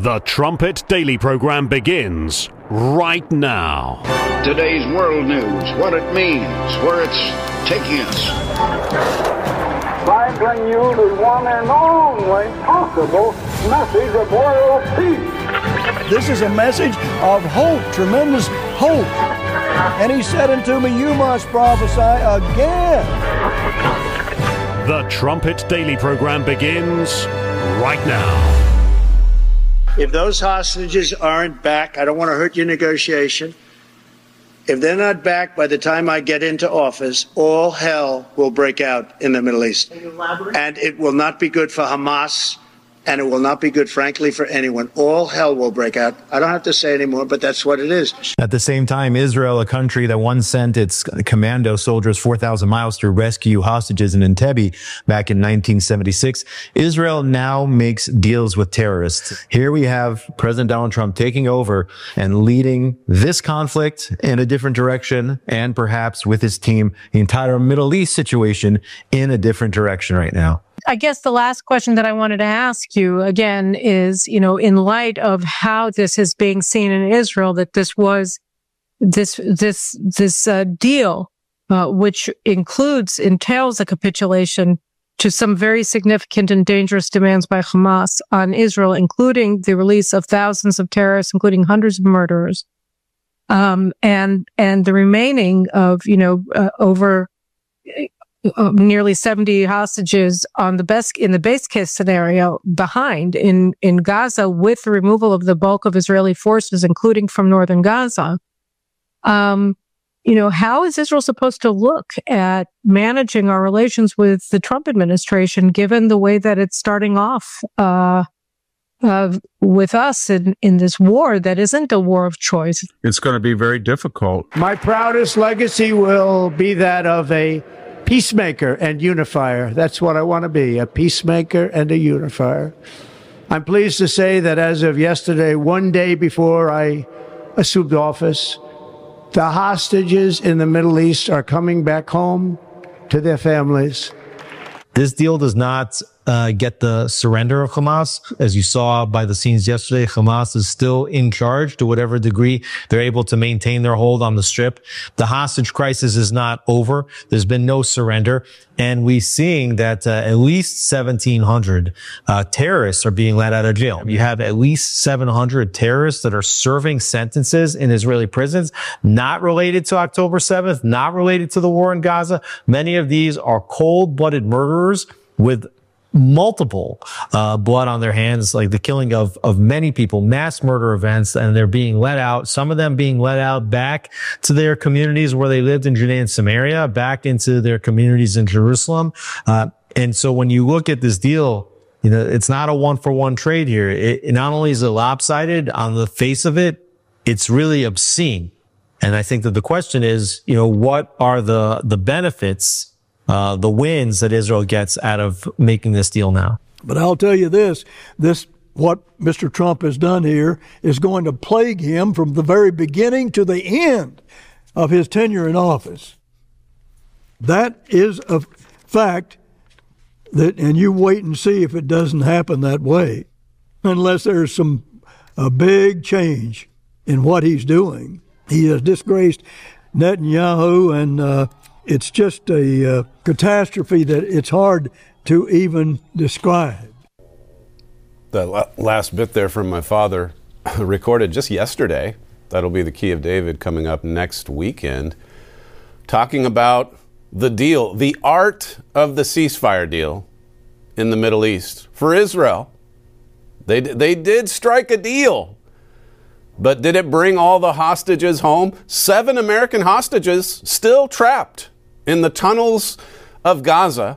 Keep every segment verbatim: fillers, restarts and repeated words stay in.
The Trumpet Daily program begins right now. Today's world news, what it means, where it's taking us. I bring you the one and only possible message of world peace. This is a message of hope, tremendous hope. And he said unto me, you must prophesy again. The Trumpet Daily program begins right now. If those hostages aren't back, I don't want to hurt your negotiation. If they're not back by the time I get into office, all hell will break out in the Middle East. And it will not be good for Hamas, and it will not be good, frankly, for anyone. All hell will break out. I don't have to say anymore, but that's what it is. At the same time, Israel, a country that once sent its commando soldiers four thousand miles to rescue hostages in Entebbe back in nineteen seventy-six, Israel now makes deals with terrorists. Here we have President Donald Trump taking over and leading this conflict in a different direction, and perhaps with his team, the entire Middle East situation in a different direction right now. I guess the last question that I wanted to ask you again is, you know, in light of how this is being seen in Israel, that this was this, this, this uh, deal, uh, which includes, entails a capitulation to some very significant and dangerous demands by Hamas on Israel, including the release of thousands of terrorists, including hundreds of murderers, um, and, and the remaining of, you know, uh, over, Uh, nearly seventy hostages on the best, in the base case scenario behind in, in Gaza, with the removal of the bulk of Israeli forces, including from northern Gaza. Um, you know, how is Israel supposed to look at managing our relations with the Trump administration, given the way that it's starting off, uh, uh, with us in, in this war that isn't a war of choice? It's going to be very difficult. My proudest legacy will be that of a peacemaker and unifier. That's what I want to be, a peacemaker and a unifier. I'm pleased to say that as of yesterday, one day before I assumed office, the hostages in the Middle East are coming back home to their families. This deal does not uh, get the surrender of Hamas. As you saw by the scenes yesterday, Hamas is still in charge to whatever degree they're able to maintain their hold on the Strip. The hostage crisis is not over. There's been no surrender. And we're seeing that uh, at least seventeen hundred uh, terrorists are being let out of jail. You have at least seven hundred terrorists that are serving sentences in Israeli prisons, not related to October seventh, not related to the war in Gaza. Many of these are cold-blooded murderers with multiple uh blood on their hands, like the killing of of many people, mass murder events, and they're being let out, some of them being let out back to their communities where they lived in Judea and Samaria, back into their communities in Jerusalem. Uh and so when you look at this deal, you know, it's not a one-for-one trade here. It, it not only is it lopsided on the face of it, it's really obscene. And I think that the question is, you know, what are the the benefits, Uh, the wins that Israel gets out of making this deal now? But I'll tell you this, this, what Mister Trump has done here is going to plague him from the very beginning to the end of his tenure in office. That is a fact that, and you wait and see if it doesn't happen that way, unless there's some, a big change in what he's doing. He has disgraced Netanyahu, and, uh, it's just a uh, catastrophe that it's hard to even describe. The la- last bit there from my father, recorded just yesterday. That'll be the Key of David coming up next weekend. Talking about the deal, the art of the ceasefire deal in the Middle East for Israel. They, they did strike a deal. But did it bring all the hostages home? Seven American hostages still trapped in the tunnels of Gaza,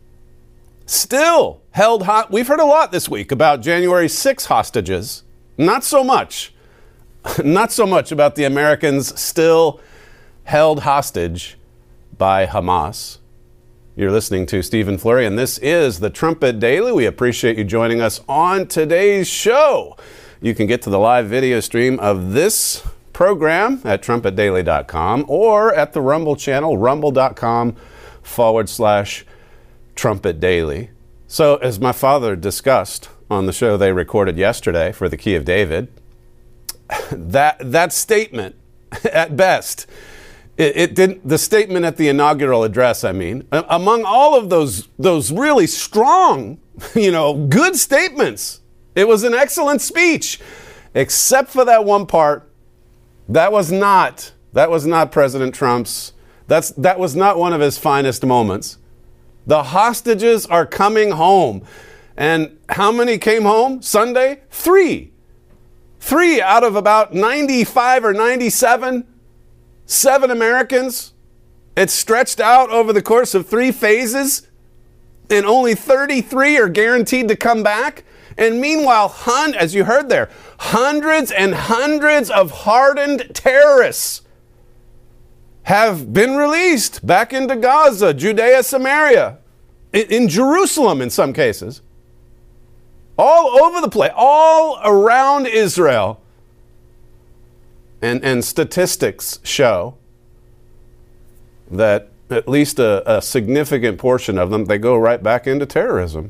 still held hot. We've heard a lot this week about January sixth hostages. Not so much. Not so much about the Americans still held hostage by Hamas. You're listening to Stephen Flurry, and this is the Trumpet Daily. We appreciate you joining us on today's show. You can get to the live video stream of this program at trumpet daily dot com or at the Rumble channel, rumble.com forward slash Trumpet Daily. So as my father discussed on the show they recorded yesterday for the Key of David. That that statement, at best, it, it didn't. The statement at the inaugural address, I mean, among all of those those really strong, you know, good statements, it was an excellent speech, except for that one part. That was not that was not President Trump's. That's that was not one of his finest moments. The hostages are coming home. And how many came home Sunday? Three. Three out of about ninety-five or ninety-seven. Seven Americans. It's stretched out over the course of three phases. And only thirty-three are guaranteed to come back. And meanwhile, hun- as you heard there, hundreds and hundreds of hardened terrorists have been released back into Gaza, Judea, Samaria, in, in Jerusalem in some cases. All over the place, all around Israel. And, and statistics show that at least a, a significant portion of them, they go right back into terrorism.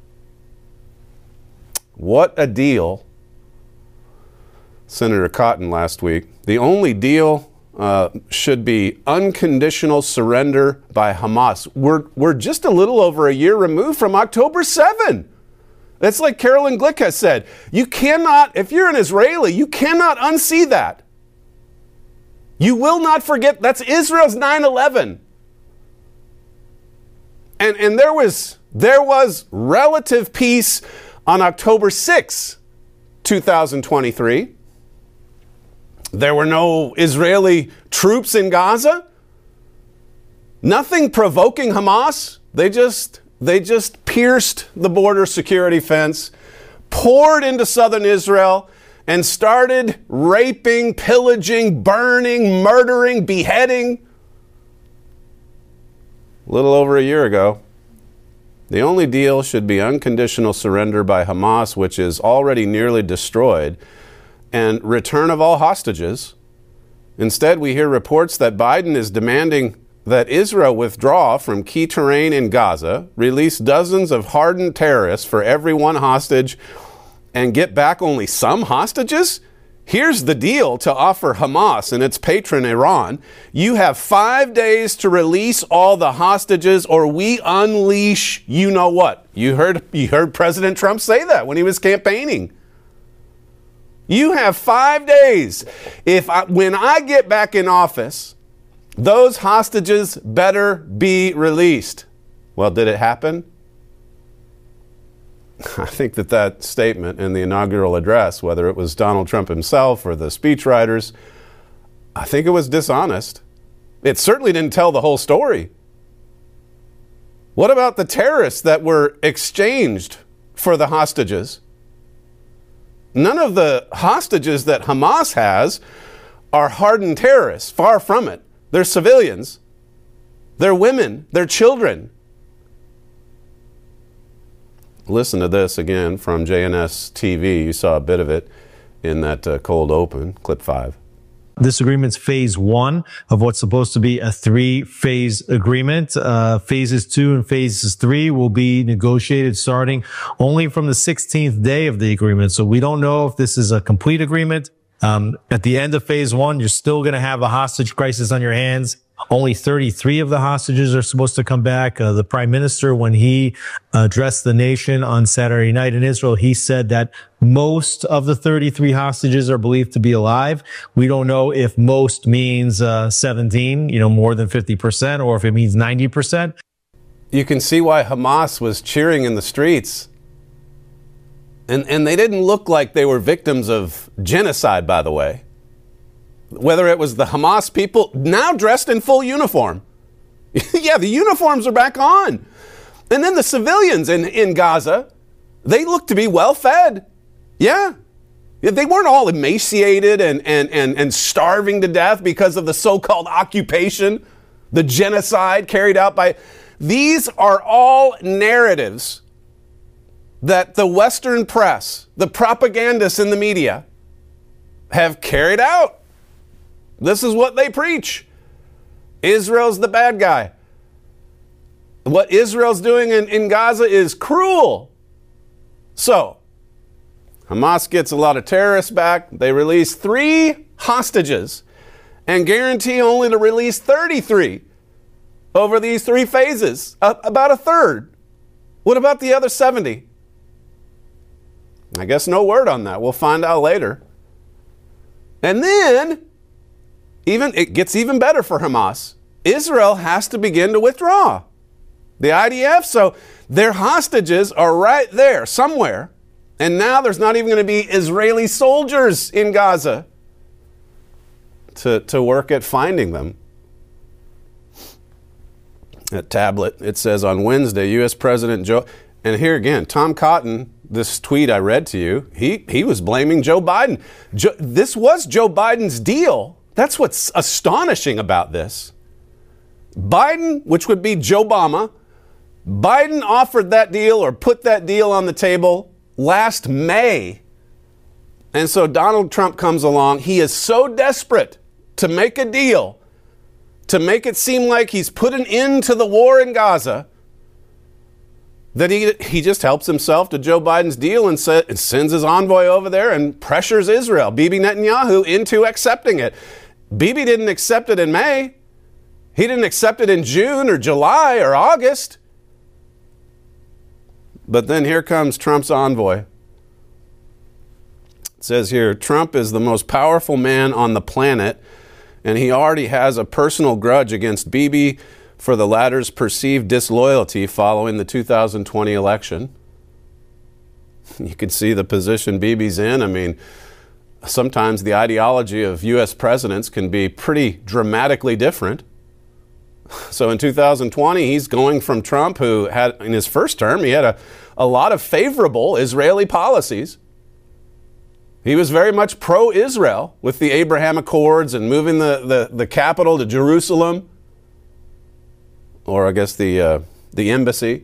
What a deal. Senator Cotton last week. The only deal uh, should be unconditional surrender by Hamas. We're, we're just a little over a year removed from October seventh. It's like Carolyn Glick has said. You cannot, if you're an Israeli, you cannot unsee that. You will not forget. That's Israel's nine eleven. And, and there was, there was relative peace on October sixth, twenty twenty-three. There were no Israeli troops in Gaza. Nothing provoking Hamas. They just... They just pierced the border security fence, poured into southern Israel, and started raping, pillaging, burning, murdering, beheading. A little over a year ago. The only deal should be unconditional surrender by Hamas, which is already nearly destroyed, and return of all hostages. Instead, we hear reports that Biden is demanding that Israel withdraw from key terrain in Gaza, release dozens of hardened terrorists for every one hostage, and get back only some hostages? Here's the deal to offer Hamas and its patron Iran. You have five days to release all the hostages or we unleash you know what. You heard, you heard President Trump say that when he was campaigning. You have five days. If I, when I get back in office, those hostages better be released. Well, did it happen? I think that that statement in the inaugural address, whether it was Donald Trump himself or the speechwriters, I think it was dishonest. It certainly didn't tell the whole story. What about the terrorists that were exchanged for the hostages? None of the hostages that Hamas has are hardened terrorists. Far from it. They're civilians. They're women. They're children. Listen to this again from J N S T V. You saw a bit of it in that uh, cold open, clip five. This agreement's phase one of what's supposed to be a three-phase agreement. Uh, phases two and phases three will be negotiated starting only from the sixteenth day of the agreement. So we don't know if this is a complete agreement. Um, at the end of phase one, you're still going to have a hostage crisis on your hands. Only thirty-three of the hostages are supposed to come back. Uh, the prime minister, when he addressed the nation on Saturday night in Israel, he said that most of the thirty-three hostages are believed to be alive. We don't know if most means uh, seventeen, you know, more than fifty percent, or if it means ninety percent. You can see why Hamas was cheering in the streets. And and they didn't look like they were victims of genocide, by the way. Whether it was the Hamas people, now dressed in full uniform. Yeah, the uniforms are back on. And then the civilians in, in Gaza, they look to be well fed. Yeah. They weren't all emaciated and, and, and, and starving to death because of the so-called occupation, the genocide carried out by... These are all narratives that the Western press, the propagandists in the media, have carried out. This is what they preach. Israel's the bad guy. What Israel's doing in, in Gaza is cruel. So, Hamas gets a lot of terrorists back. They release three hostages and guarantee only to release thirty-three over these three phases, uh, about a third. What about the other seventy? I guess no word on that. We'll find out later. And then, even it gets even better for Hamas. Israel has to begin to withdraw. The I D F, so their hostages are right there somewhere. And now there's not even going to be Israeli soldiers in Gaza to, to work at finding them. At Tablet, it says on Wednesday, U S President Joe, and here again, Tom Cotton, this tweet I read to you, he, he was blaming Joe Biden. Joe, this was Joe Biden's deal. That's what's astonishing about this. Biden, which would be Joe Obama, Biden offered that deal or put that deal on the table last May. And so Donald Trump comes along. He is so desperate to make a deal, to make it seem like he's put an end to the war in Gaza, that he he just helps himself to Joe Biden's deal and, sa- and sends his envoy over there and pressures Israel, Bibi Netanyahu, into accepting it. Bibi didn't accept it in May. He didn't accept it in June or July or August. But then here comes Trump's envoy. It says here, Trump is the most powerful man on the planet, and he already has a personal grudge against Bibi for the latter's perceived disloyalty following the two thousand twenty election. You can see the position Bibi's in. I mean, sometimes the ideology of U S presidents can be pretty dramatically different. So in two thousand twenty, he's going from Trump, who had, in his first term, he had a, a lot of favorable Israeli policies. He was very much pro-Israel with the Abraham Accords and moving the, the, the capital to Jerusalem, or I guess the, uh, the embassy.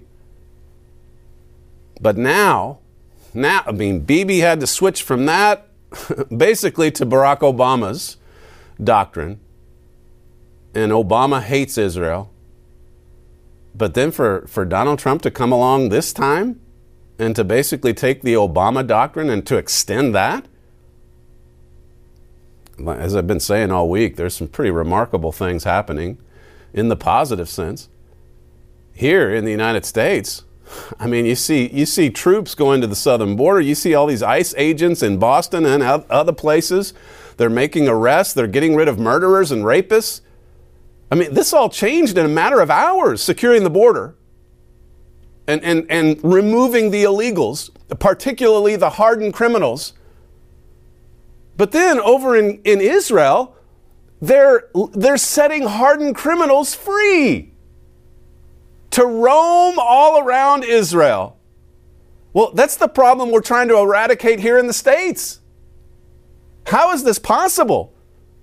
But now, now, I mean, Bibi had to switch from that basically to Barack Obama's doctrine. And Obama hates Israel. But then for, for Donald Trump to come along this time and to basically take the Obama doctrine and to extend that, as I've been saying all week, there's some pretty remarkable things happening in the positive sense. Here in the United States, I mean, you see you see troops going to the southern border. You see all these ICE agents in Boston and other places. They're making arrests. They're getting rid of murderers and rapists. I mean, this all changed in a matter of hours, securing the border and, and, and removing the illegals, particularly the hardened criminals. But then over in, in Israel, they're, they're setting hardened criminals free to roam all around Israel. Well, that's the problem we're trying to eradicate here in the States. How is this possible?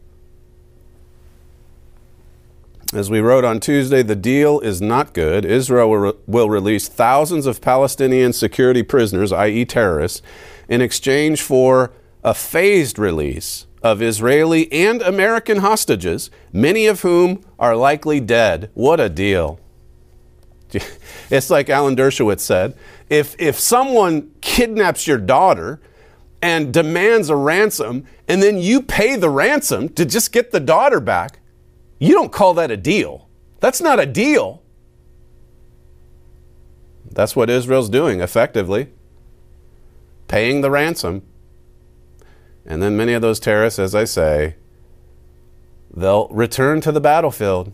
As we wrote on Tuesday, the deal is not good. Israel will, re- will release thousands of Palestinian security prisoners, that is terrorists, in exchange for a phased release of Israeli and American hostages, many of whom are likely dead. What a deal. It's like Alan Dershowitz said, if, if someone kidnaps your daughter and demands a ransom, and then you pay the ransom to just get the daughter back, you don't call that a deal. That's not a deal. That's what Israel's doing, effectively. Paying the ransom. And then many of those terrorists, as I say, they'll return to the battlefield.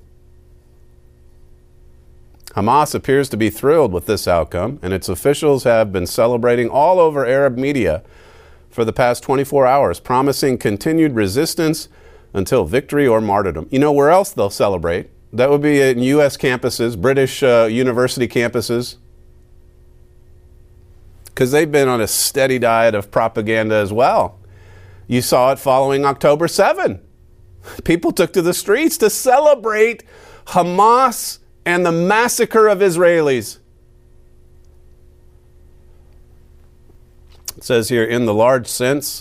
Hamas appears to be thrilled with this outcome, and its officials have been celebrating all over Arab media for the past twenty-four hours, promising continued resistance until victory or martyrdom. You know where else they'll celebrate? That would be in U S campuses, British uh, university campuses, because they've been on a steady diet of propaganda as well. You saw it following October seventh. People took to the streets to celebrate Hamas and the massacre of Israelis. It says here, in the large sense,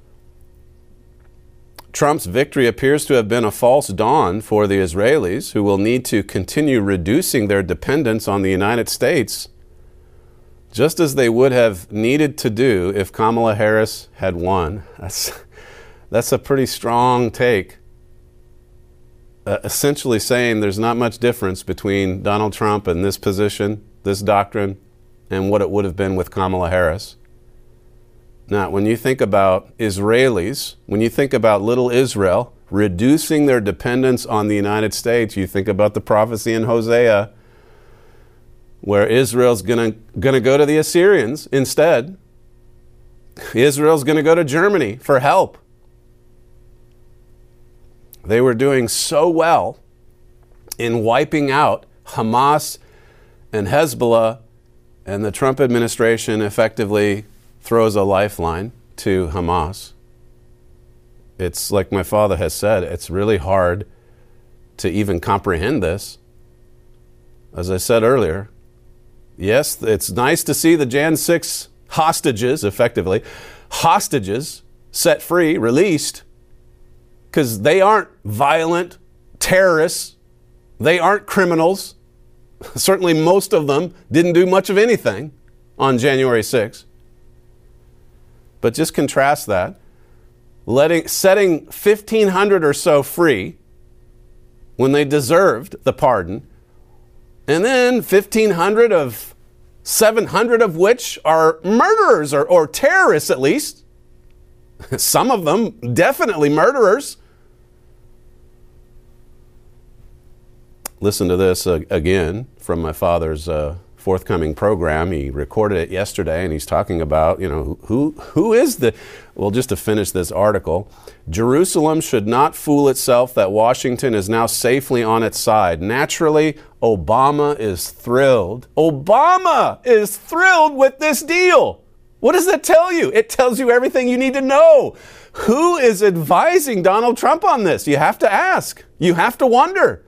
Trump's victory appears to have been a false dawn for the Israelis, who will need to continue reducing their dependence on the United States just as they would have needed to do if Kamala Harris had won. That's, that's a pretty strong take. Uh, essentially saying there's not much difference between Donald Trump and this position, this doctrine, and what it would have been with Kamala Harris. Now, when you think about Israelis, when you think about little Israel reducing their dependence on the United States, you think about the prophecy in Hosea where Israel's gonna, gonna go to the Assyrians instead. Israel's gonna go to Germany for help. They were doing so well in wiping out Hamas and Hezbollah, and the Trump administration effectively throws a lifeline to Hamas. It's like my father has said, it's really hard to even comprehend this. As I said earlier, yes, it's nice to see the January sixth hostages, effectively, hostages set free, released, because they aren't violent terrorists. They aren't criminals. Certainly most of them didn't do much of anything on January sixth. But just contrast that. Letting, setting fifteen hundred or so free when they deserved the pardon, and then fifteen hundred of seven hundred of which are murderers or, or terrorists at least. Some of them definitely murderers. Listen to this uh, again from my father's uh, forthcoming program. He recorded it yesterday, and he's talking about, you know, who who is the, well, just to finish this article, Jerusalem should not fool itself that Washington is now safely on its side. Naturally, Obama is thrilled. Obama is thrilled with this deal. What does that tell you? It tells you everything you need to know. Who is advising Donald Trump on this? You have to ask. You have to wonder.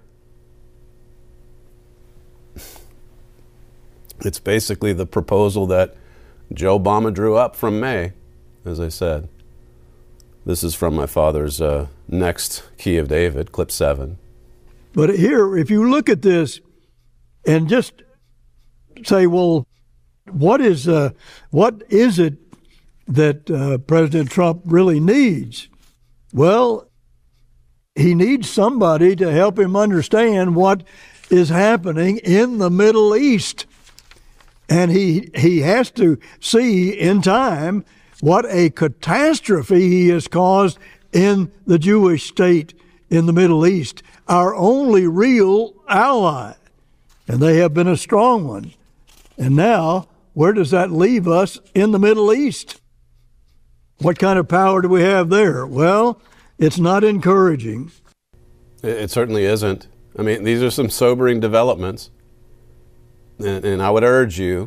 It's basically the proposal that Joe Obama drew up from May, as I said. This is from my father's uh, next Key of David, clip seven. But here, if you look at this and just say, well, what is uh, what is it that uh, President Trump really needs? Well, he needs somebody to help him understand what is happening in the Middle East. And he he has to see in time what a catastrophe he has caused in the Jewish state in the Middle East, our only real ally. And they have been a strong one. And now, where does that leave us in the Middle East? What kind of power do we have there? Well, it's not encouraging. It certainly isn't. I mean, these are some sobering developments. And, and I would urge you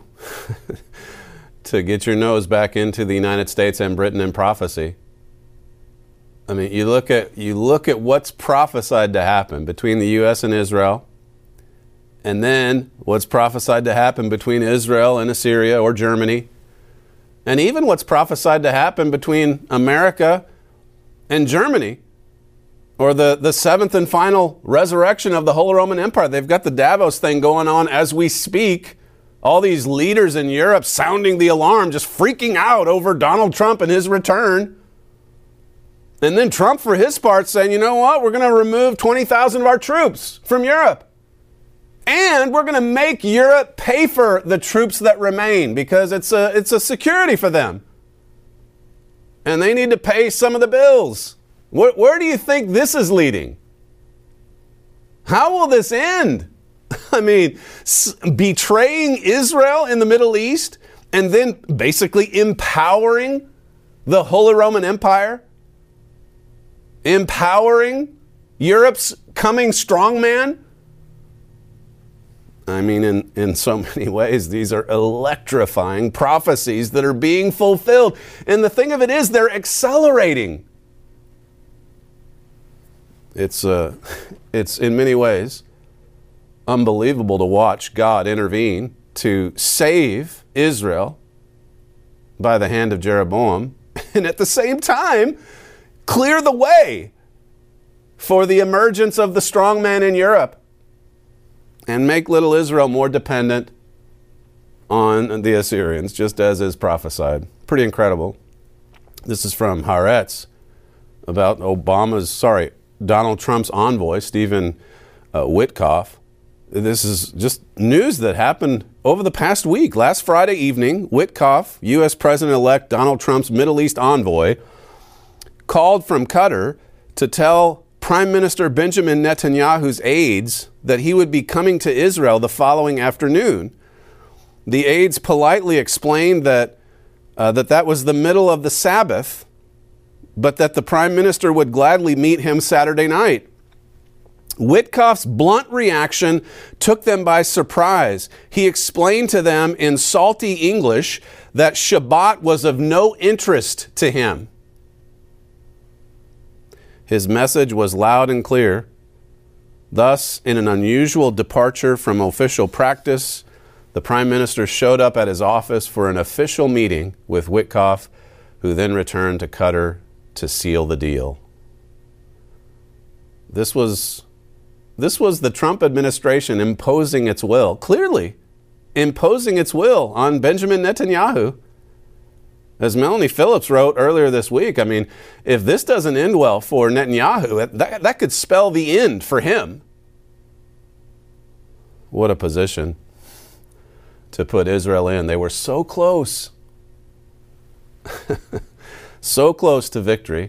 to get your nose back into the United States and Britain in prophecy. I mean, you look at you look at what's prophesied to happen between the U S and Israel, and then what's prophesied to happen between Israel and Assyria or Germany, and even what's prophesied to happen between America and Germany, or the, the seventh and final resurrection of the Holy Roman Empire. They've got the Davos thing going on as we speak. All these leaders in Europe sounding the alarm, just freaking out over Donald Trump and his return. And then Trump, for his part, saying, you know what, we're going to remove twenty thousand of our troops from Europe. And we're going to make Europe pay for the troops that remain because it's a, it's a security for them. And they need to pay some of the bills. Where, where do you think this is leading? How will this end? I mean, s- betraying Israel in the Middle East and then basically empowering the Holy Roman Empire, empowering Europe's coming strongman. I mean, in, in so many ways, these are electrifying prophecies that are being fulfilled. And the thing of it is, they're accelerating. It's uh, it's in many ways unbelievable to watch God intervene to save Israel by the hand of Jeroboam, and at the same time clear the way for the emergence of the strong man in Europe and make little Israel more dependent on the Assyrians, just as is prophesied. Pretty incredible. This is from Haaretz about Obama's, sorry, Donald Trump's envoy, Stephen uh, Witkoff. This is just news that happened over the past week. Last Friday evening, Witkoff, U S President-elect Donald Trump's Middle East envoy, called from Qatar to tell Prime Minister Benjamin Netanyahu's aides that he would be coming to Israel the following afternoon. The aides politely explained that uh, that that was the middle of the Sabbath, but that the Prime Minister would gladly meet him Saturday night. Witkoff's blunt reaction took them by surprise. He explained to them in salty English that Shabbat was of no interest to him. His message was loud and clear. Thus, in an unusual departure from official practice, the Prime Minister showed up at his office for an official meeting with Witkoff, who then returned to Qatar to seal the deal. This was, this was the Trump administration imposing its will, clearly imposing its will on Benjamin Netanyahu. As Melanie Phillips wrote earlier this week, I mean, if this doesn't end well for Netanyahu, that, that could spell the end for him. What a position to put Israel in. They were so close. So close to victory.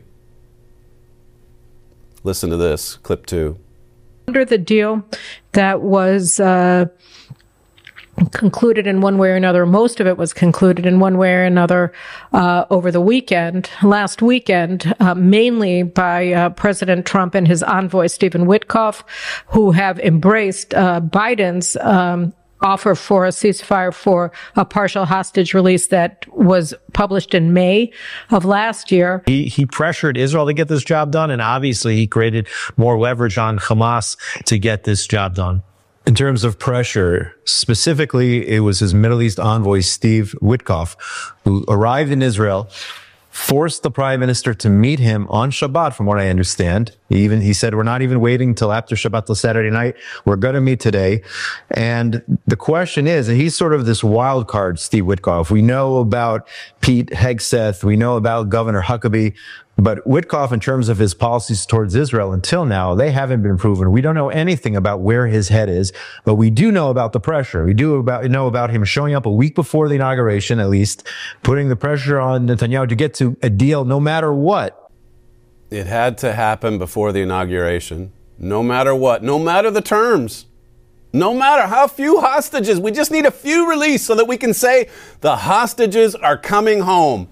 Listen to this, clip two. Under the deal that was uh, concluded in one way or another, most of it was concluded in one way or another uh, over the weekend, last weekend, uh, mainly by uh, President Trump and his envoy, Stephen Witkoff, who have embraced uh, Biden's um, offer for a ceasefire for a partial hostage release that was published in May of last year. He, he pressured Israel to get this job done, and obviously he created more leverage on Hamas to get this job done. In terms of pressure, specifically, it was his Middle East envoy, Steve Witkoff, who arrived in Israel, forced the prime minister to meet him on Shabbat, from what I understand. He even, he said, we're not even waiting till after Shabbat till Saturday night. We're going to meet today. And the question is, and he's sort of this wild card, Steve Witkoff. We know about Pete Hegseth. We know about Governor Huckabee. But Witkoff, in terms of his policies towards Israel until now, they haven't been proven. We don't know anything about where his head is, but we do know about the pressure. We do about, know about him showing up a week before the inauguration, at least, putting the pressure on Netanyahu to get to a deal no matter what. It had to happen before the inauguration, no matter what, no matter the terms, no matter how few hostages. We just need a few released so that we can say the hostages are coming home.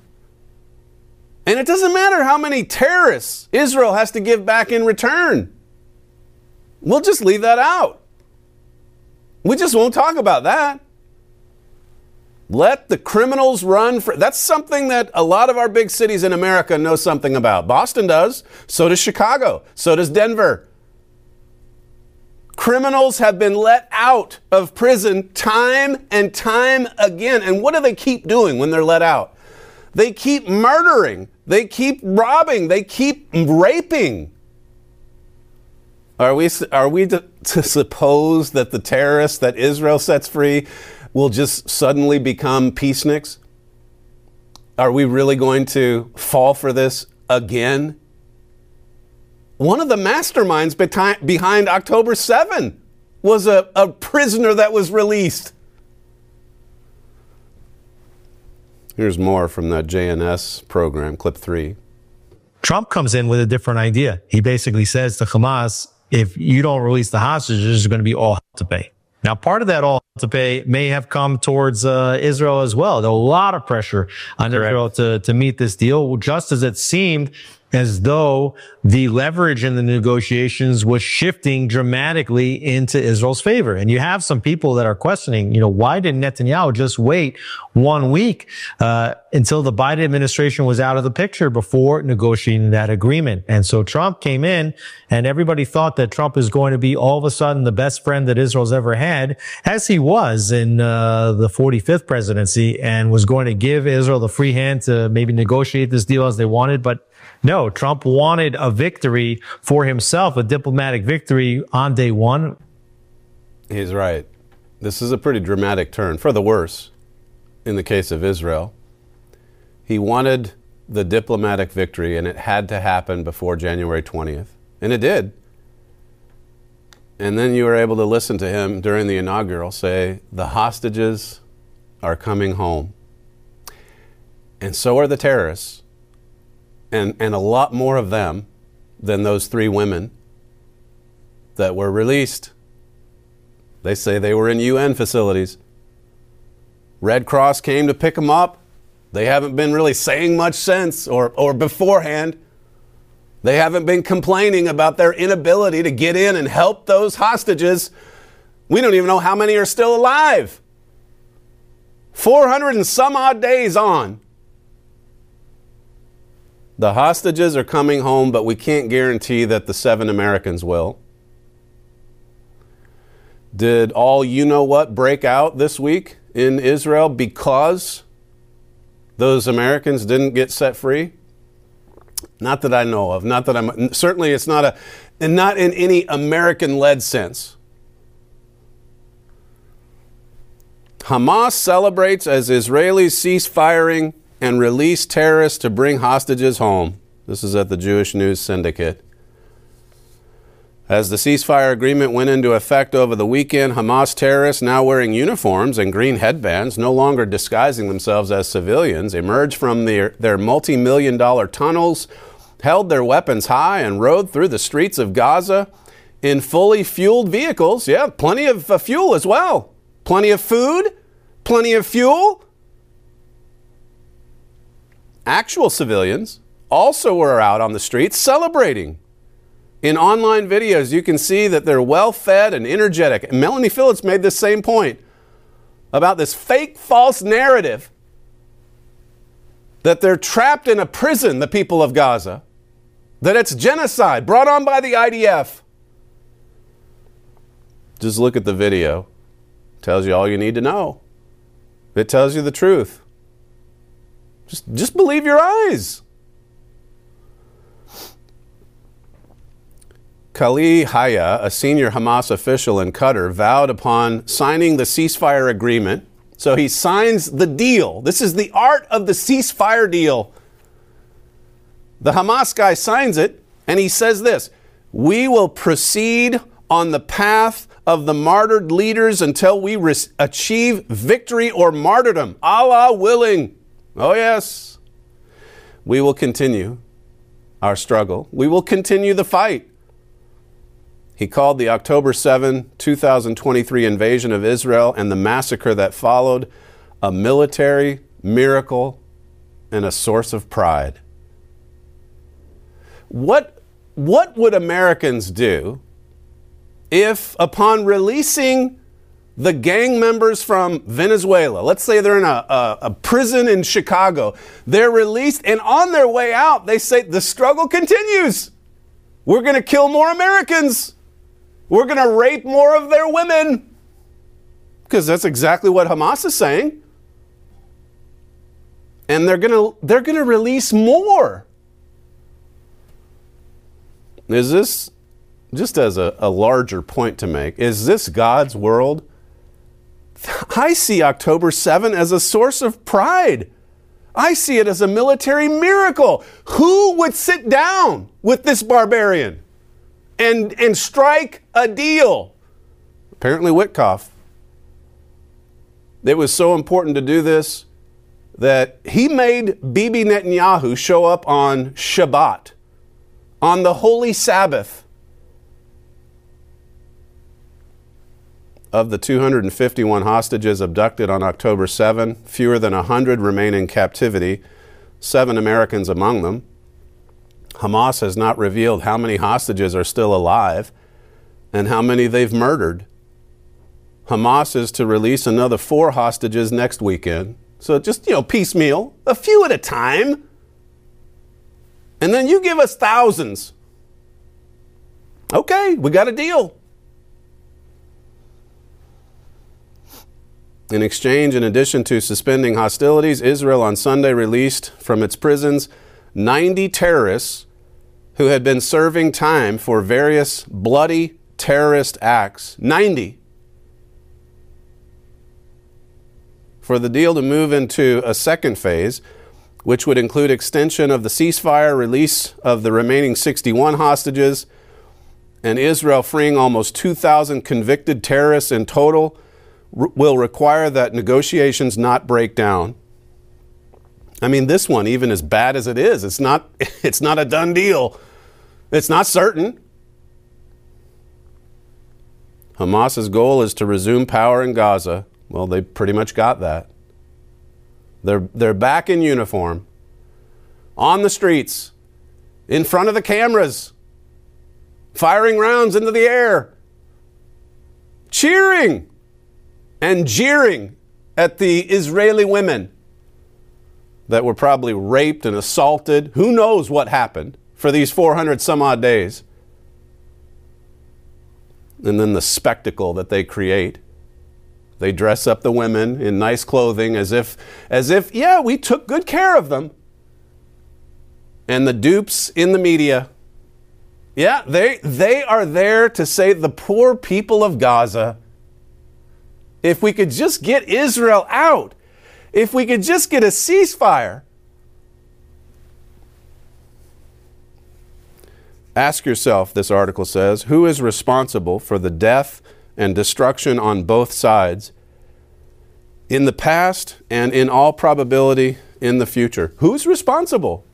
And it doesn't matter how many terrorists Israel has to give back in return. We'll just leave that out. We just won't talk about that. Let the criminals run for... That's something that a lot of our big cities in America know something about. Boston does. So does Chicago. So does Denver. Criminals have been let out of prison time and time again. And what do they keep doing when they're let out? They keep murdering. They keep robbing. They keep raping. Are we, are we to, to suppose that the terrorists that Israel sets free will just suddenly become peaceniks? Are we really going to fall for this again? One of the masterminds behind, behind October seventh was a, a prisoner that was released. Here's more from that J N S program, clip three. Trump comes in with a different idea. He basically says to Hamas, if you don't release the hostages, there's going to be all to pay. Now, part of that all to pay may have come towards uh, Israel as well. There was a lot of pressure on Correct. Israel to, to meet this deal, just as it seemed as though the leverage in the negotiations was shifting dramatically into Israel's favor. And you have some people that are questioning, you know, why didn't Netanyahu just wait one week uh until the Biden administration was out of the picture before negotiating that agreement? And so Trump came in, and everybody thought that Trump is going to be all of a sudden the best friend that Israel's ever had, as he was in uh the forty-fifth presidency, and was going to give Israel the free hand to maybe negotiate this deal as they wanted. But no, Trump wanted a victory for himself, a diplomatic victory on day one. He's right. This is a pretty dramatic turn, for the worse, in the case of Israel. He wanted the diplomatic victory, and it had to happen before January twentieth. And it did. And then you were able to listen to him during the inaugural say, the hostages are coming home. And so are the terrorists. And, and a lot more of them than those three women that were released. They say they were in U N facilities. Red Cross came to pick them up. They haven't been really saying much since or, or beforehand. They haven't been complaining about their inability to get in and help those hostages. We don't even know how many are still alive. four hundred and some odd days on. The hostages are coming home, but we can't guarantee that the seven Americans will. Did all you know what break out this week in Israel because those Americans didn't get set free? Not that I know of. Not that I'm certainly it's not a and not in any American-led sense. Hamas celebrates as Israelis cease firing and release terrorists to bring hostages home. This is at the Jewish News Syndicate. As the ceasefire agreement went into effect over the weekend, Hamas terrorists, now wearing uniforms and green headbands, no longer disguising themselves as civilians, emerged from their, their multi-million dollar tunnels, held their weapons high, and rode through the streets of Gaza in fully fueled vehicles. Yeah, plenty of uh, fuel as well. Plenty of food, plenty of fuel. Actual civilians also were out on the streets celebrating. In online videos, you can see that they're well-fed and energetic. And Melanie Phillips made this same point about this fake, false narrative that they're trapped in a prison, the people of Gaza, that it's genocide brought on by the I D F. Just look at the video. It tells you all you need to know. It tells you the truth. Just, just believe your eyes. Khalil Haya, a senior Hamas official in Qatar, vowed upon signing the ceasefire agreement. So he signs the deal. This is the art of the ceasefire deal. The Hamas guy signs it, and he says this: we will proceed on the path of the martyred leaders until we re- achieve victory or martyrdom. Allah willing. Oh yes. We will continue our struggle. We will continue the fight. He called the October seventh, twenty twenty-three invasion of Israel and the massacre that followed a military miracle and a source of pride. What, what would Americans do if, upon releasing the gang members from Venezuela, let's say they're in a, a, a prison in Chicago, they're released, and on their way out, they say the struggle continues. We're going to kill more Americans. We're going to rape more of their women. Because that's exactly what Hamas is saying. And they're going to they're going to release more. Is this, just as a, a larger point to make, is this God's world? I see October seventh as a source of pride. I see it as a military miracle. Who would sit down with this barbarian and, and strike a deal? Apparently Witkoff. It was so important to do this that he made Bibi Netanyahu show up on Shabbat, on the holy Sabbath. Of the two hundred fifty-one hostages abducted on October seventh, fewer than one hundred remain in captivity, seven Americans among them. Hamas has not revealed how many hostages are still alive and how many they've murdered. Hamas is to release another four hostages next weekend. So just, you know, piecemeal, a few at a time. And then you give us thousands. Okay, we got a deal. In exchange, in addition to suspending hostilities, Israel on Sunday released from its prisons ninety terrorists who had been serving time for various bloody terrorist acts. ninety. for the deal to move into a second phase, which would include extension of the ceasefire, release of the remaining sixty-one hostages, and Israel freeing almost two thousand convicted terrorists in total, r- will require that negotiations not break down. I mean, this one, even as bad as it is, it's not, it's not a done deal. It's not certain. Hamas's goal is to resume power in Gaza. Well, they pretty much got that. They're, they're back in uniform, on the streets, in front of the cameras, firing rounds into the air, cheering and jeering at the Israeli women that were probably raped and assaulted. Who knows what happened for these four hundred some odd days. And then the spectacle that they create. They dress up the women in nice clothing as if, as if, yeah, we took good care of them. And the dupes in the media, yeah, they, they are there to say the poor people of Gaza, if we could just get Israel out, if we could just get a ceasefire. Ask yourself, this article says, who is responsible for the death and destruction on both sides in the past and in all probability in the future? Who's responsible?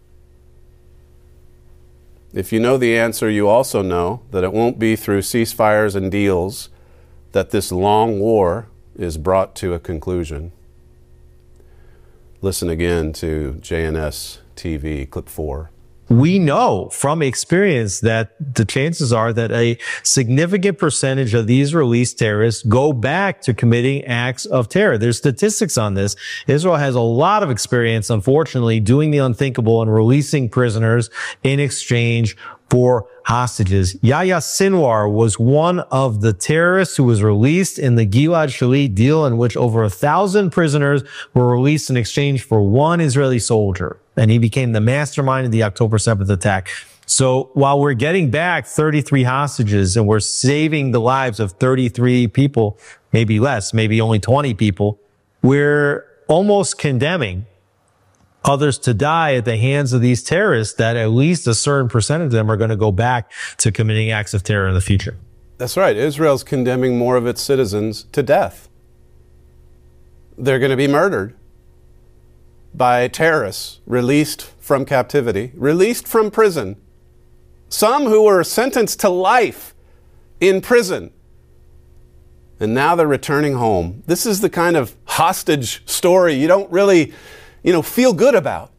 If you know the answer, you also know that it won't be through ceasefires and deals that this long war is brought to a conclusion. Listen again to J N S T V, clip four. We know from experience that the chances are that a significant percentage of these released terrorists go back to committing acts of terror. There's statistics on this. Israel has a lot of experience, unfortunately, doing the unthinkable and releasing prisoners in exchange for hostages. Yahya Sinwar was one of the terrorists who was released in the Gilad Shalit deal, in which over a thousand prisoners were released in exchange for one Israeli soldier. And he became the mastermind of the October seventh attack. So while we're getting back thirty-three hostages and we're saving the lives of thirty-three people, maybe less, maybe only twenty people, we're almost condemning others to die at the hands of these terrorists, that at least a certain percentage of them are going to go back to committing acts of terror in the future. That's right. Israel's condemning more of its citizens to death. They're going to be murdered by terrorists released from captivity, released from prison. Some who were sentenced to life in prison. And now they're returning home. This is the kind of hostage story you don't really, you know, feel good about.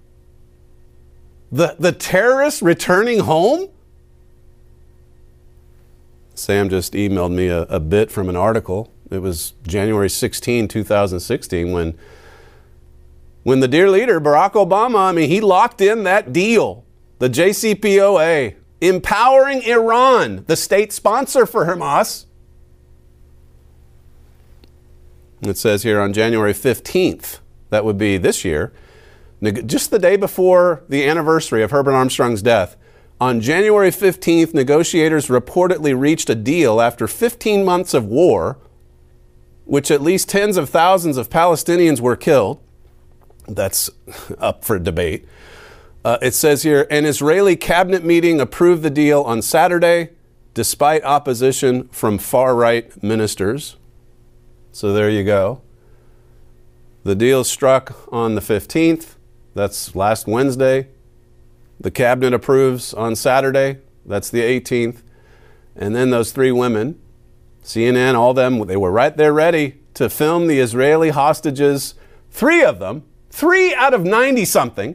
The, the terrorists returning home? Sam just emailed me a, a bit from an article. It was January sixteenth, twenty sixteen, when When the dear leader, Barack Obama, I mean, he locked in that deal, the J C P O A, empowering Iran, the state sponsor for Hamas. It says here on January fifteenth, that would be this year, just the day before the anniversary of Herbert Armstrong's death, on January fifteenth, negotiators reportedly reached a deal after fifteen months of war, which at least tens of thousands of Palestinians were killed. That's up for debate. Uh, it says here, an Israeli cabinet meeting approved the deal on Saturday, despite opposition from far-right ministers. So there you go. The deal struck on the fifteenth. That's last Wednesday. The cabinet approves on Saturday. That's the eighteenth. And then those three women, C N N, all them, they were right there ready to film the Israeli hostages, three of them, Three out of ninety-something.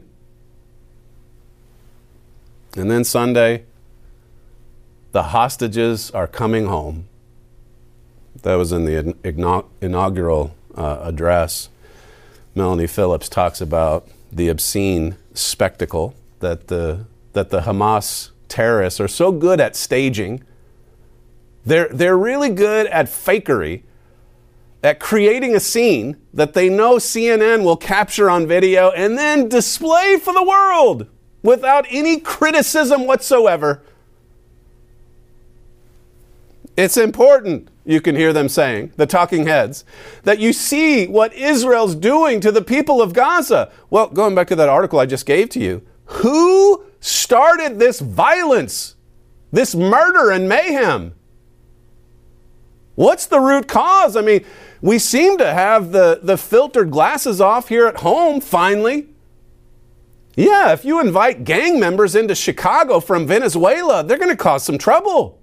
And then Sunday, the hostages are coming home. That was in the inaugural uh, address. Melanie Phillips talks about the obscene spectacle that the that the Hamas terrorists are so good at staging. They're, they're really good at fakery, at creating a scene that they know C N N will capture on video and then display for the world without any criticism whatsoever. It's important you can hear them saying, the talking heads, that you see what Israel's doing to the people of Gaza. Well, going back to that article I just gave to you, who started this violence, this murder and mayhem? What's the root cause? I mean, we seem to have the, the filtered glasses off here at home, finally. Yeah, if you invite gang members into Chicago from Venezuela, they're going to cause some trouble.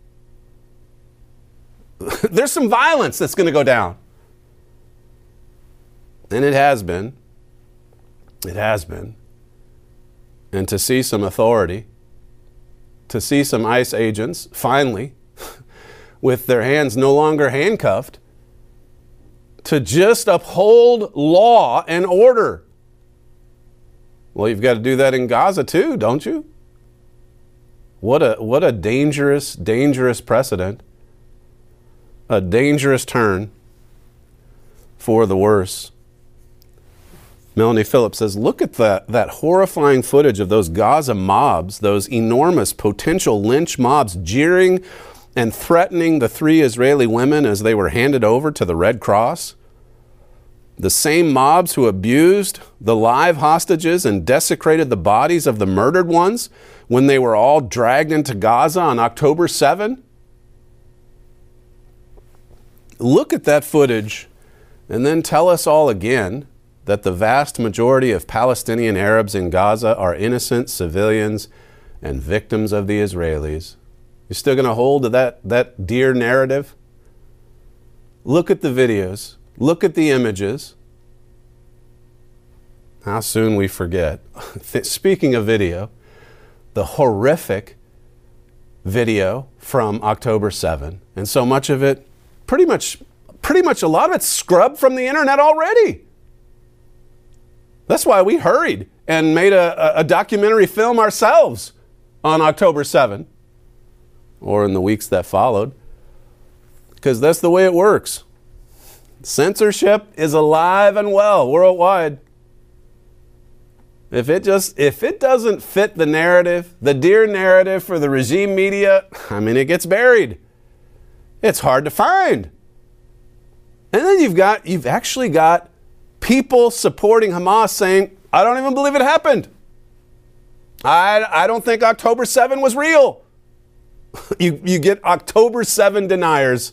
There's some violence that's going to go down. And it has been. It has been. And to see some authority, to see some ICE agents, finally, with their hands no longer handcuffed, to just uphold law and order. Well, you've got to do that in Gaza too, don't you? What a what a dangerous, dangerous precedent. A dangerous turn for the worse. Melanie Phillips says, look at that, that horrifying footage of those Gaza mobs, those enormous potential lynch mobs jeering and threatening the three Israeli women as they were handed over to the Red Cross. The same mobs who abused the live hostages and desecrated the bodies of the murdered ones when they were all dragged into Gaza on October seventh. Look at that footage and then tell us all again that the vast majority of Palestinian Arabs in Gaza are innocent civilians and victims of the Israelis. You're still going to hold to that, that dear narrative? Look at the videos. Look at the images. How soon we forget. Speaking of video, the horrific video from October seventh, and so much of it, pretty much, pretty much a lot of it's scrubbed from the internet already. That's why we hurried and made a, a documentary film ourselves on October seventh, or in the weeks that followed, because that's the way it works. Censorship is alive and well worldwide. If it just, if it doesn't fit the narrative, the dear narrative for the regime media, I mean, it gets buried. It's hard to find. And then you've got, you've actually got people supporting Hamas saying, I don't even believe it happened. I, I don't think October seventh was real. you, you get October seventh deniers.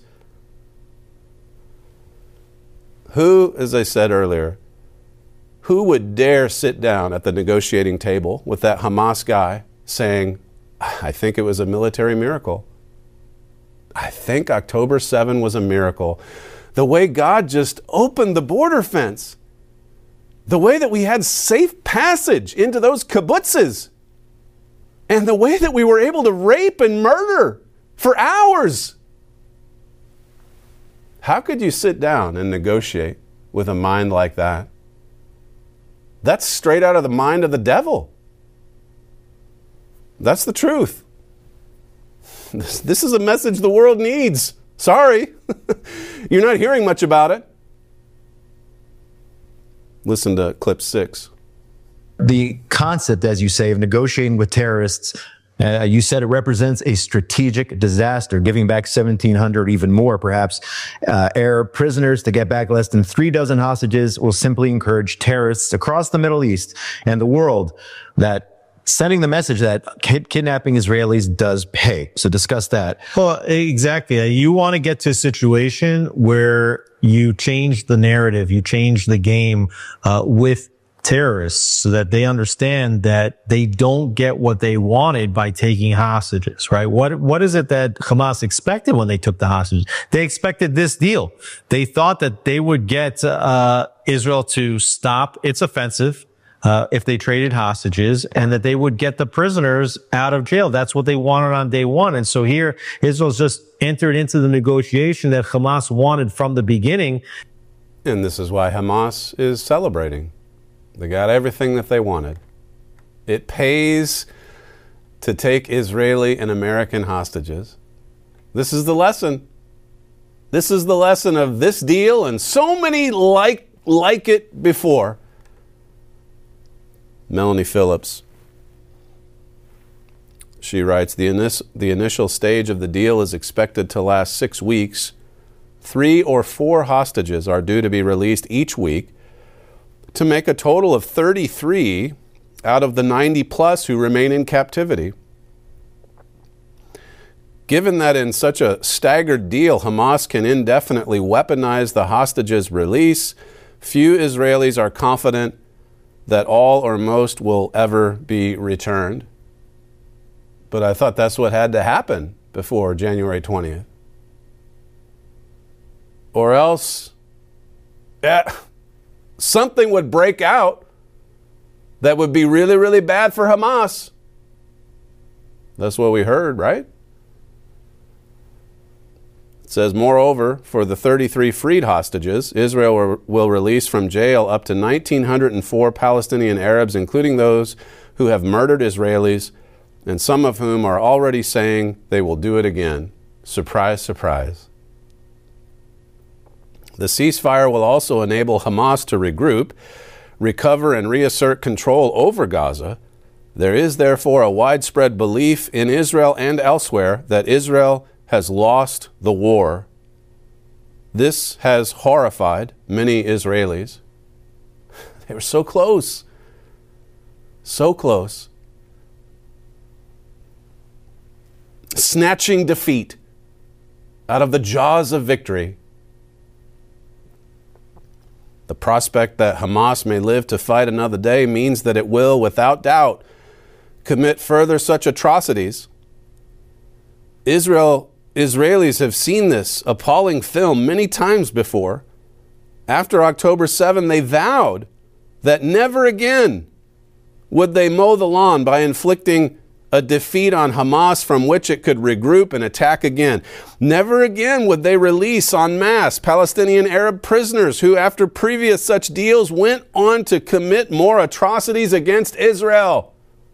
Who, as I said earlier, who would dare sit down at the negotiating table with that Hamas guy saying, I think it was a military miracle. I think October seventh was a miracle. The way God just opened the border fence. The way that we had safe passage into those kibbutzes. And the way that we were able to rape and murder for hours. How could you sit down and negotiate with a mind like that? That's straight out of the mind of the devil. That's the truth. This, this is a message the world needs. Sorry. You're not hearing much about it. Listen to clip six. The concept, as you say, of negotiating with terrorists, uh, you said it represents a strategic disaster, giving back seventeen hundred, even more perhaps, uh, Arab prisoners to get back less than three dozen hostages will simply encourage terrorists across the Middle East and the world that sending the message that kid- kidnapping Israelis does pay. So discuss that. Well, exactly. You want to get to a situation where you change the narrative, you change the game uh, with terrorists so that they understand that they don't get what they wanted by taking hostages, right? What, what is it that Hamas expected when they took the hostages? They expected this deal. They thought that they would get uh Israel to stop its offensive Uh, if they traded hostages, and that they would get the prisoners out of jail. That's what they wanted on day one. And so here, Israel's just entered into the negotiation that Hamas wanted from the beginning. And this is why Hamas is celebrating. They got everything that they wanted. It pays to take Israeli and American hostages. This is the lesson. This is the lesson of this deal and so many like, like it before. Melanie Phillips, she writes, the, inis- the initial stage of the deal is expected to last six weeks. Three or four hostages are due to be released each week to make a total of thirty-three out of the ninety plus who remain in captivity. Given that in such a staggered deal, Hamas can indefinitely weaponize the hostages' release, few Israelis are confident that all or most will ever be returned. But I thought that's what had to happen before January twentieth. Or else, yeah, something would break out that would be really, really bad for Hamas. That's what we heard, right? It says, moreover, for the thirty-three freed hostages, Israel will release from jail up to one thousand nine hundred four Palestinian Arabs, including those who have murdered Israelis, and some of whom are already saying they will do it again. Surprise, surprise. The ceasefire will also enable Hamas to regroup, recover, and reassert control over Gaza. There is therefore a widespread belief in Israel and elsewhere that Israel has lost the war. This has horrified many Israelis. They were so close. So close. Snatching defeat out of the jaws of victory. The prospect that Hamas may live to fight another day means that it will, without doubt, commit further such atrocities. Israel Israelis have seen this appalling film many times before. After October seventh, they vowed that never again would they mow the lawn by inflicting a defeat on Hamas from which it could regroup and attack again. Never again would they release en masse Palestinian Arab prisoners who, after previous such deals, went on to commit more atrocities against Israel.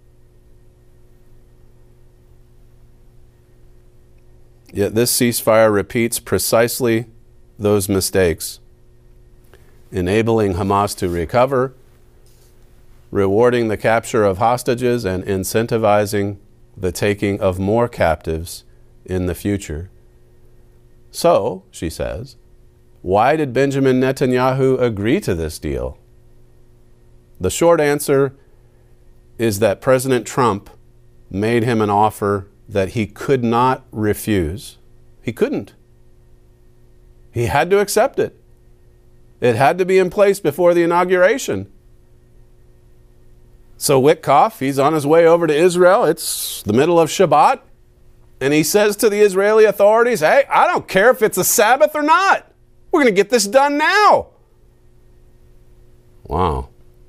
Yet this ceasefire repeats precisely those mistakes, enabling Hamas to recover, rewarding the capture of hostages, and incentivizing the taking of more captives in the future. So, she says, why did Benjamin Netanyahu agree to this deal? The short answer is that President Trump made him an offer that he could not refuse. He couldn't. He had to accept it. It had to be in place before the inauguration. So Witkoff, he's on his way over to Israel. It's the middle of Shabbat. And he says to the Israeli authorities, hey, I don't care if it's a Sabbath or not. We're going to get this done now. Wow.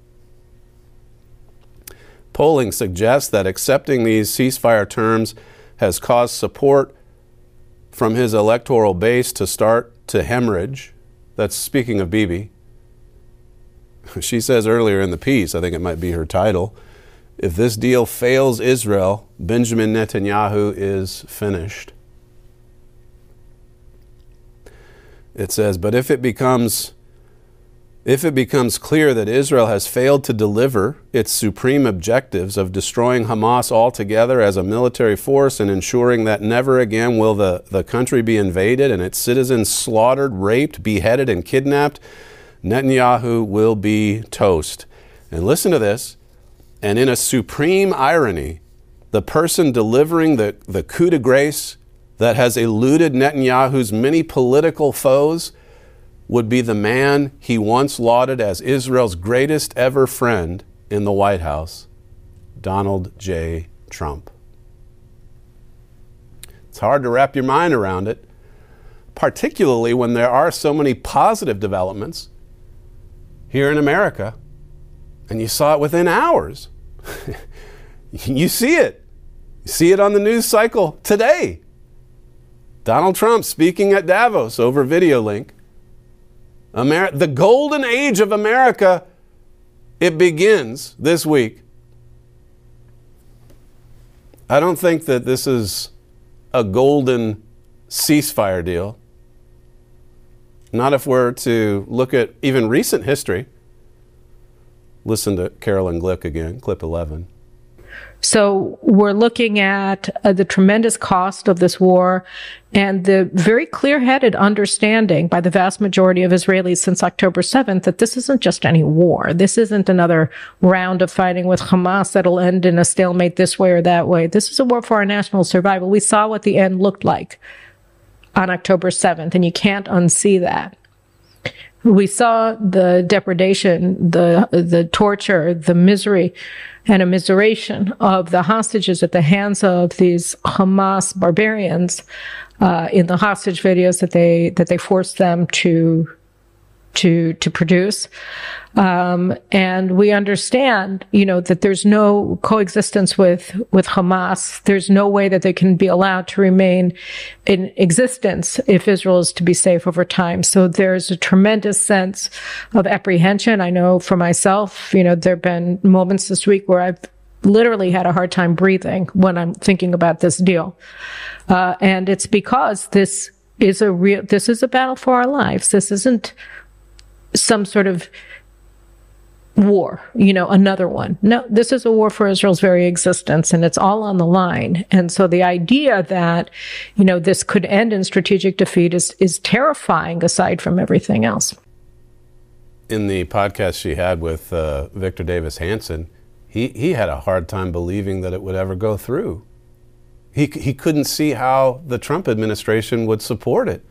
Polling suggests that accepting these ceasefire terms has caused support from his electoral base to start to hemorrhage. That's speaking of Bibi. She says earlier in the piece, I think it might be her title, if this deal fails Israel, Benjamin Netanyahu is finished. It says, but if it becomes If it becomes clear that Israel has failed to deliver its supreme objectives of destroying Hamas altogether as a military force and ensuring that never again will the, the country be invaded and its citizens slaughtered, raped, beheaded, and kidnapped, Netanyahu will be toast. And listen to this. And in a supreme irony, the person delivering the, the coup de grace that has eluded Netanyahu's many political foes would be the man he once lauded as Israel's greatest ever friend in the White House, Donald J. Trump. It's hard to wrap your mind around it, particularly when there are so many positive developments here in America, and you saw it within hours. You see it. You see it on the news cycle today. Donald Trump speaking at Davos over video link. Amer- the golden age of America, it begins this week. I don't think that this is a golden ceasefire deal. Not if we're to look at even recent history. Listen to Carolyn Glick again, clip eleven. So we're looking at uh, the tremendous cost of this war and the very clear-headed understanding by the vast majority of Israelis since October seventh that this isn't just any war. This isn't another round of fighting with Hamas that'll end in a stalemate this way or that way. This is a war for our national survival. We saw what the end looked like on October seventh, and you can't unsee that. We saw the depredation, the the torture, the misery, and immiseration of the hostages at the hands of these Hamas barbarians uh, in the hostage videos that they that they forced them to to to produce. Um, and we understand, you know, that there's no coexistence with, with Hamas. There's no way that they can be allowed to remain in existence if Israel is to be safe over time. So there's a tremendous sense of apprehension. I know for myself, you know, there have been moments this week where I've literally had a hard time breathing when I'm thinking about this deal. Uh, and it's because this is a real, this is a battle for our lives. This isn't some sort of war, you know, another one. No, this is a war for Israel's very existence, and it's all on the line. And so the idea that, you know, this could end in strategic defeat is, is terrifying aside from everything else. In the podcast she had with uh, Victor Davis Hanson, he, he had a hard time believing that it would ever go through. He, he couldn't see how the Trump administration would support it.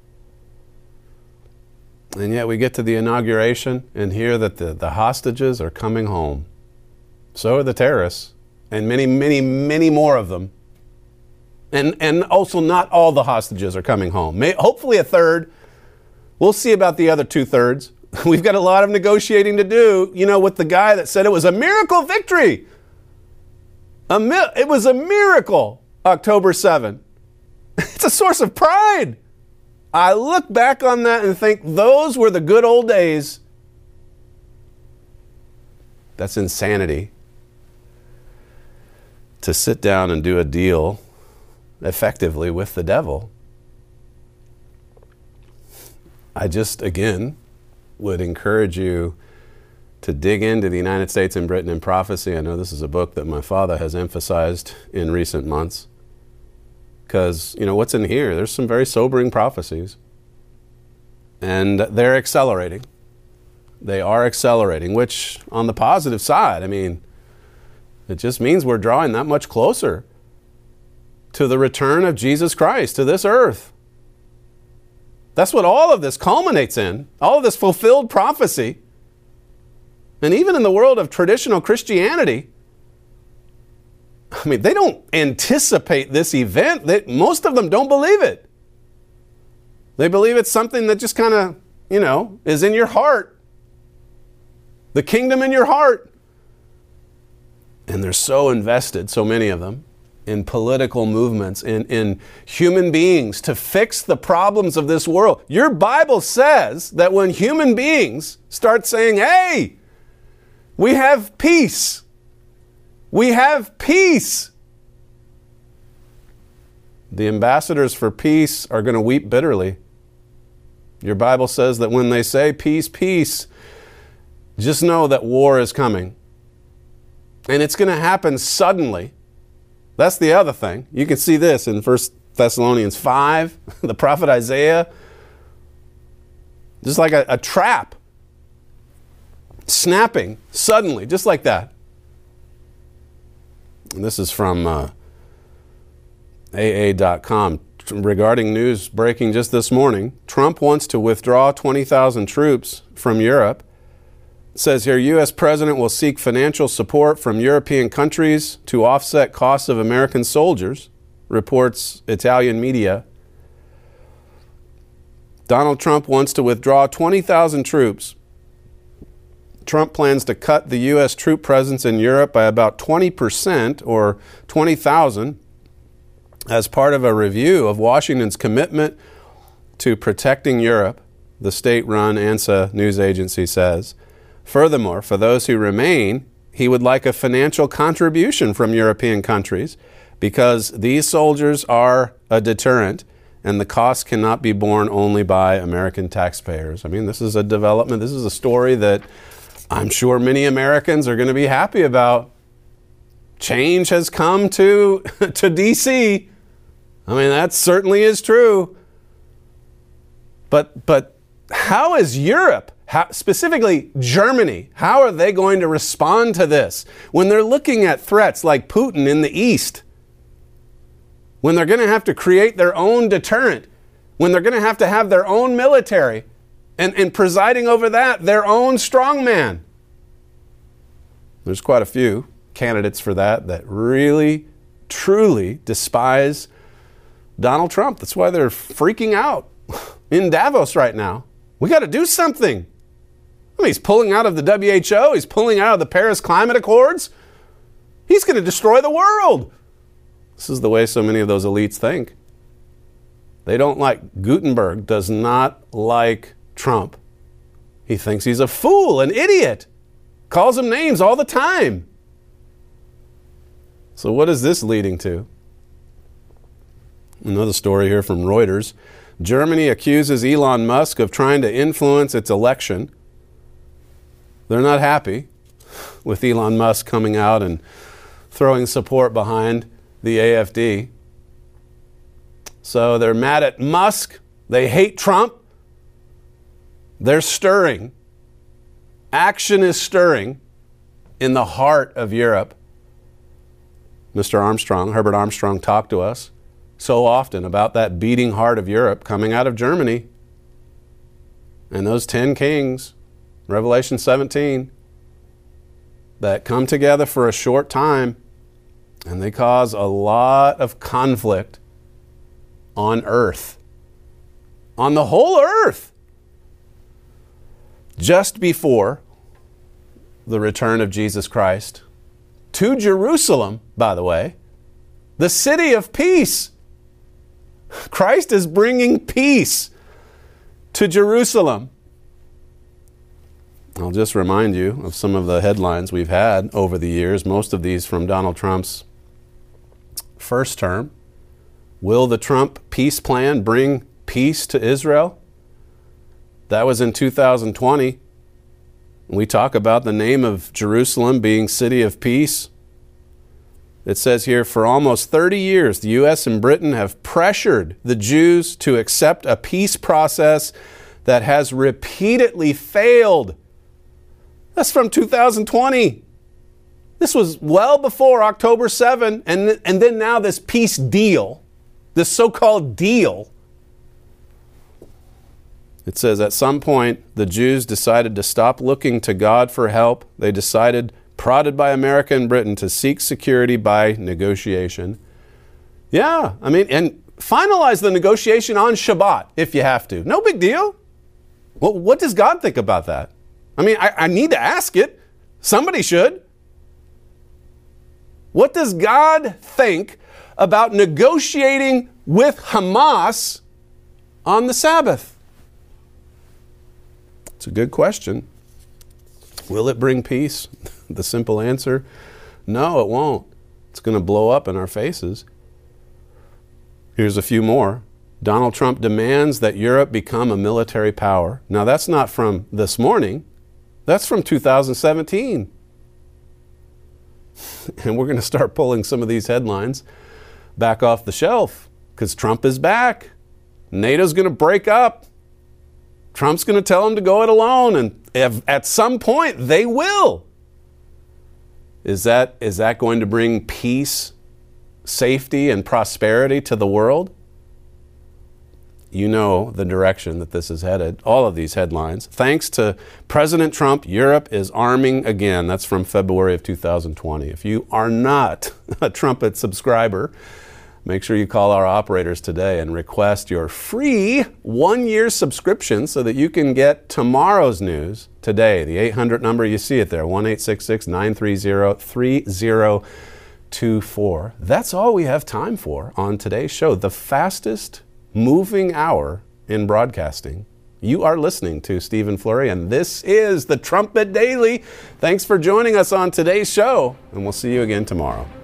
And yet we get to the inauguration and hear that the, the hostages are coming home. So are the terrorists, and many, many, many more of them. And and also not all the hostages are coming home. May, hopefully a third. We'll see about the other two-thirds. We've got a lot of negotiating to do, you know, with the guy that said it was a miracle victory. A mi- it was a miracle, October seventh. It's a source of pride. I look back on that and think those were the good old days. That's insanity. To sit down and do a deal effectively with the devil. I just, again, would encourage you to dig into the United States and Britain in Prophecy. I know this is a book that my father has emphasized in recent months. Because, you know, what's in here? There's some very sobering prophecies. And they're accelerating. They are accelerating, which on the positive side, I mean, it just means we're drawing that much closer to the return of Jesus Christ to this earth. That's what all of this culminates in. All of this fulfilled prophecy. And even in the world of traditional Christianity, I mean, they don't anticipate this event. They, most of them don't believe it. They believe it's something that just kind of, you know, is in your heart. The kingdom in your heart. And they're so invested, so many of them, in political movements, in, in human beings to fix the problems of this world. Your Bible says that when human beings start saying, hey, we have peace. We have peace. The ambassadors for peace are going to weep bitterly. Your Bible says that when they say peace, peace, just know that war is coming. And it's going to happen suddenly. That's the other thing. You can see this in First Thessalonians five, the prophet Isaiah. Just like a, a trap. Snapping suddenly, just like that. And this is from uh, A A dot com. Regarding news breaking just this morning, Trump wants to withdraw twenty thousand troops from Europe. It says here, U S President will seek financial support from European countries to offset costs of American soldiers, reports Italian media. Donald Trump wants to withdraw twenty thousand troops. Trump plans to cut the U S troop presence in Europe by about twenty percent, or twenty thousand, as part of a review of Washington's commitment to protecting Europe, the state-run ANSA news agency says. Furthermore, for those who remain, he would like a financial contribution from European countries because these soldiers are a deterrent and the cost cannot be borne only by American taxpayers. I mean, this is a development, this is a story that I'm sure many Americans are going to be happy about. change has come to, to D C. I mean, that certainly is true. But, but how is Europe, how, specifically Germany, how are they going to respond to this when they're looking at threats like Putin in the East? When they're going to have to create their own deterrent, when they're going to have to have their own military, and, and presiding over that, their own strongman. There's quite a few candidates for that that really, truly despise Donald Trump. That's why they're freaking out in Davos right now. We got to do something. I mean, he's pulling out of the W H O. He's pulling out of the Paris Climate Accords. He's going to destroy the world. This is the way so many of those elites think. They don't like, Gutenberg does not like Trump. He thinks he's a fool, an idiot. Calls him names all the time. So what is this leading to? Another story here from Reuters. Germany accuses Elon Musk of trying to influence its election. They're not happy with Elon Musk coming out and throwing support behind the A F D. So they're mad at Musk. They hate Trump. They're stirring. Action is stirring in the heart of Europe. Mister Armstrong, Herbert Armstrong, talked to us so often about that beating heart of Europe coming out of Germany. And those ten kings, Revelation seventeen, that come together for a short time, and they cause a lot of conflict on earth, on the whole earth. Just before the return of Jesus Christ to Jerusalem, by the way, the city of peace. Christ is bringing peace to Jerusalem. I'll just remind you of some of the headlines we've had over the years, most of these from Donald Trump's first term. Will the Trump peace plan bring peace to Israel? That was in two thousand twenty. We talk about the name of Jerusalem being City of Peace. It says here, for almost thirty years, the U S and Britain have pressured the Jews to accept a peace process that has repeatedly failed. That's from two thousand twenty. This was well before October seventh, and, and then now this peace deal, this so-called deal. It says at some point, the Jews decided to stop looking to God for help. They decided, prodded by America and Britain, to seek security by negotiation. Yeah, I mean, and finalize the negotiation on Shabbat if you have to. No big deal. Well, what does God think about that? I mean, I, I need to ask it. Somebody should. What does God think about negotiating with Hamas on the Sabbath? It's a good question. Will it bring peace? The simple answer, no, it won't. It's going to blow up in our faces. Here's a few more. Donald Trump demands that Europe become a military power. Now, that's not from this morning. That's from two thousand seventeen. And we're going to start pulling some of these headlines back off the shelf because Trump is back. NATO's going to break up. Trump's going to tell them to go it alone, and if, at some point they will. Is that is that going to bring peace, safety, and prosperity to the world? You know the direction that this is headed, all of these headlines. Thanks to President Trump, Europe is arming again. That's from February of two thousand twenty. If you are not a Trumpet subscriber, make sure you call our operators today and request your free one-year subscription so that you can get tomorrow's news today. The eight hundred number, you see it there, one eight six six, nine three zero, three zero two four. That's all we have time for on today's show, the fastest moving hour in broadcasting. You are listening to Stephen Flurry, and this is the Trumpet Daily. Thanks for joining us on today's show, and we'll see you again tomorrow.